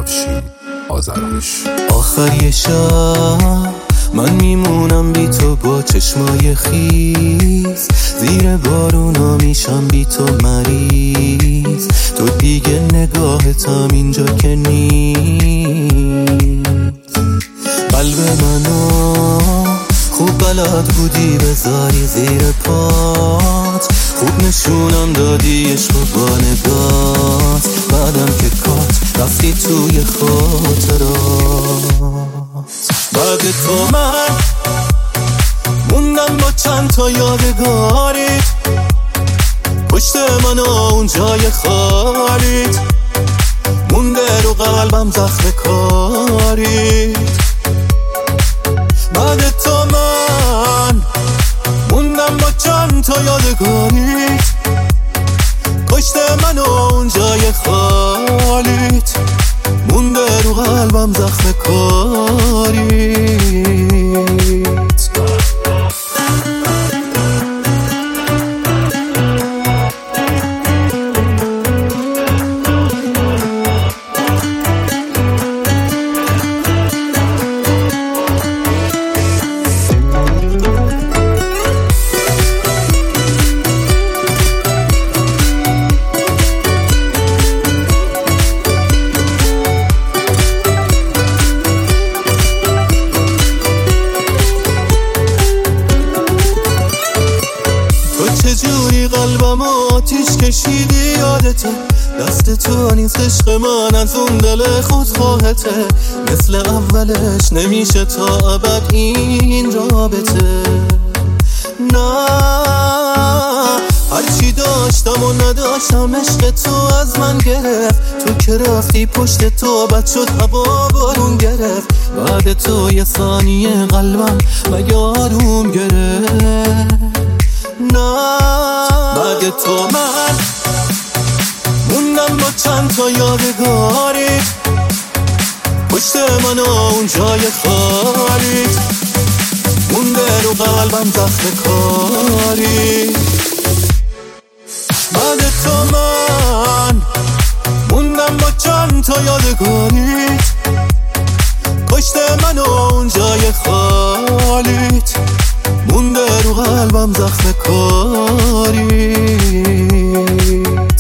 افشین آذرخش. آخر شب من میمونم بی تو با چشمای خیز، زیر بارونا میشم بی تو مریض، تو دیگه نگاهتم اینجا که نیست. قلب منو خوب بلد بودی بذاری زیر پات، خوب نشونم دادی عشق با نگات، بعدم که کات رفتی توی خاطرات. بعد تو من موندم با چند تا یادگاریت، پشت من اون جای خالیت، مونده رو قلبم زخم کاریت. بعد تو من موندم با چند تا یادگاریت، پشت من اون جای خالیت، مونده رو قلبم زخم کاریت. چجوری قلبم آتیش کشیدی یادته، دست تو نیست عشق من از اون دل خودخواهته، مثل اولش نمیشه تا ابد این رابطه. نه هرچی داشتم و نداشتم عشق تو از من گرفت، تو که رفتی پشت تو بد شد هوا بارون گرفت، بعد تو یه ثانیه قلبم مگه آروم گرفت. نه بعد تو من موندم با چند تا یادگاریت، پشت من اون جای خالیت، مونده رو قلبم زخم کاریت. بعد تو من موندم با چند تا یادگاریت، پشت من اون جای خالیت، مونده رو قلبم زخم کاری.